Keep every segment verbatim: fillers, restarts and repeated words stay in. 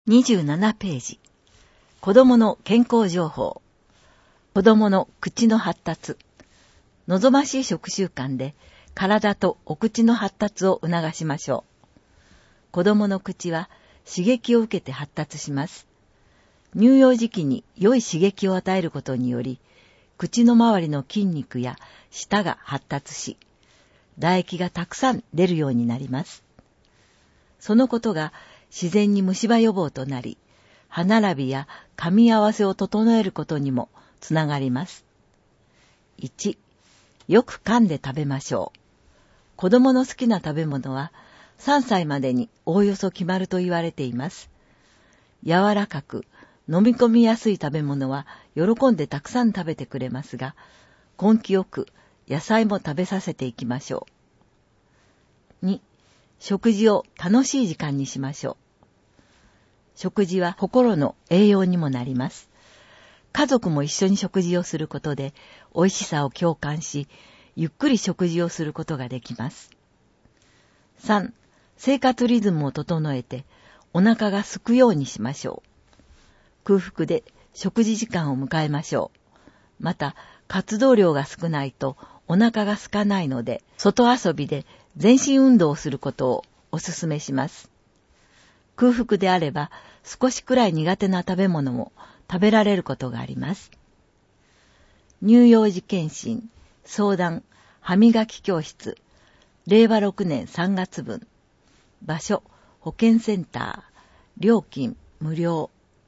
にじゅうななページ。子供の健康情報。子供の口の発達。望ましい食習慣で体とお口の発達を促しましょう。子供の口は刺激を受けて発達します。乳幼児期に良い刺激を与えることにより、口の周りの筋肉や舌が発達し、唾液がたくさん出るようになります。そのことが自然に虫歯予防となり、歯並びや噛み合わせを整えることにもつながります。いち. よく噛んで食べましょう。子供の好きな食べ物はさんさいまでにおおよそ決まると言われています。柔らかく飲み込みやすい食べ物は喜んでたくさん食べてくれますが、根気よく野菜も食べさせていきましょう。に. 食事を楽しい時間にしましょう。食事は心の栄養にもなります。家族も一緒に食事をすることで美味しさを共感し、ゆっくり食事をすることができます。さん. 生活リズムを整えてお腹が空くようにしましょう。空腹で食事時間を迎えましょう。また活動量が少ないとお腹が空かないので、外遊びで全身運動をすることをお勧めします。空腹であれば少しくらい苦手な食べ物も食べられることがあります。乳幼児検診、相談、歯磨き教室、れいわろくねんさんがつぶん。場所、保健センター。料金、無料。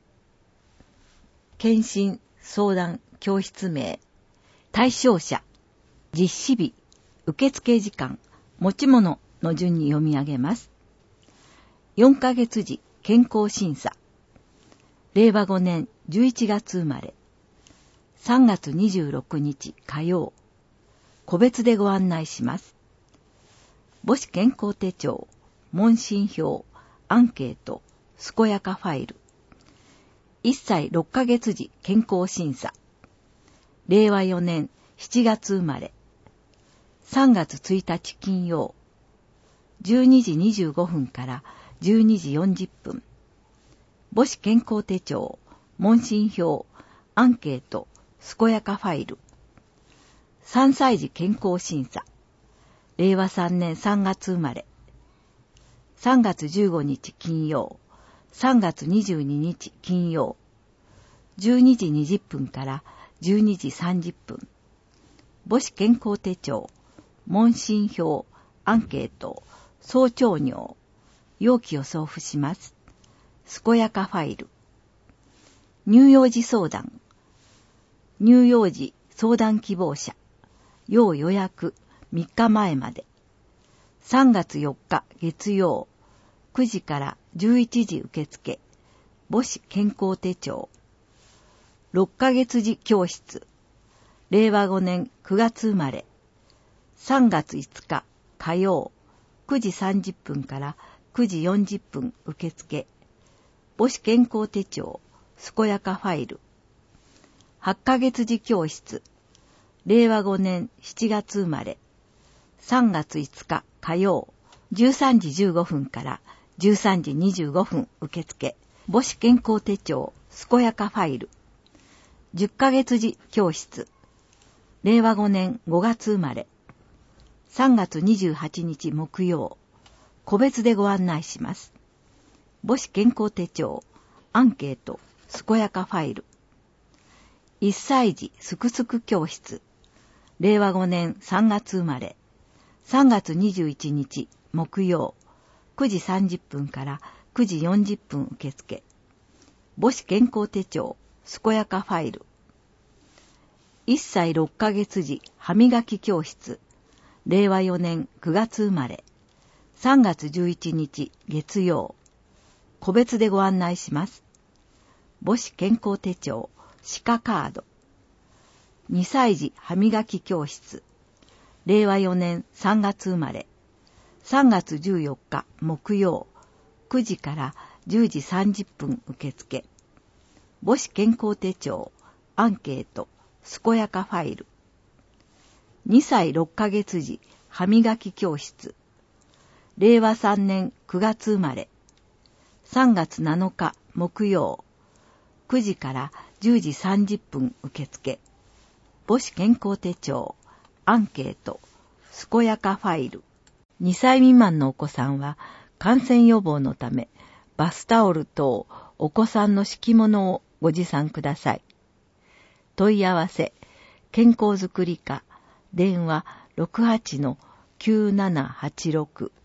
検診、相談、教室名。対象者。実施日、受付時間、持ち物の順に読み上げます。よんかげつじ、健康審査。れいわごねんじゅういちがつ生まれ。さんがつにじゅうろくにち火曜。個別でご案内します。母子健康手帳、問診票、アンケート、健やかファイル。いっさいろっかげつじ健康審査。れいわよねんしちがつ生まれ。さんがつついたち金曜。じゅうにじにじゅうごふんからじゅうにじよんじゅっぷん。母子健康手帳、問診票、アンケート、健やかファイル。さんさいじ健康審査。れいわさんねんさんがつ生まれ。さんがつじゅうごにち金曜。さんがつにじゅうににち金曜。じゅうにじにじゅっぷんからじゅうにじさんじゅっぷん。母子健康手帳、問診票、アンケート、総長尿。容器を送付します。健やかファイル。乳幼児相談。乳幼児相談希望者。要予約みっかまえまで。さんがつよっか月曜。くじからじゅういちじ受付。母子健康手帳。ろっかげつじ教室。れいわごねんくがつ生まれ。さんがついつか火曜。くじさんじゅっぷんからくじよんじゅっぷん受付。母子健康手帳、健やかファイル。はっかげつじ教室。れいわごねんしちがつ生まれ。さんがついつか火曜。じゅうさんじじゅうごふんからじゅうさんじにじゅうごふん受付。母子健康手帳、健やかファイル。じゅっかげつじ教室。れいわごねんごがつ生まれ。さんがつにじゅうはちにち木曜。個別でご案内します。母子健康手帳、アンケート、健やかファイル。いっさいじすくすく教室。れいわごねんさんがつ生まれ。さんがつにじゅういちにち木曜。くじさんじゅっぷんからくじよんじゅっぷん受付。母子健康手帳、健やかファイル。いっさいろっかげつじ歯磨き教室。れいわよねんくがつ生まれ。さんがつじゅういちにち月曜。個別でご案内します。母子健康手帳、歯科カード。にさいじ歯磨き教室。れいわよねんさんがつ生まれ。さんがつじゅうよっか木曜。くじからじゅうじさんじゅっぷん受付。母子健康手帳、アンケート、健やかファイル。にさいろっかげつじ歯磨き教室。れいわさんねんくがつ生まれ。さんがつなのか木曜、くじからじゅうじさんじゅっぷん受付。母子健康手帳、アンケート、健やかファイル。にさい未満のお子さんは感染予防のため、バスタオル等お子さんの敷物をご持参ください。問い合わせ、健康づくり課、電話 ろくはちのきゅうななはちろく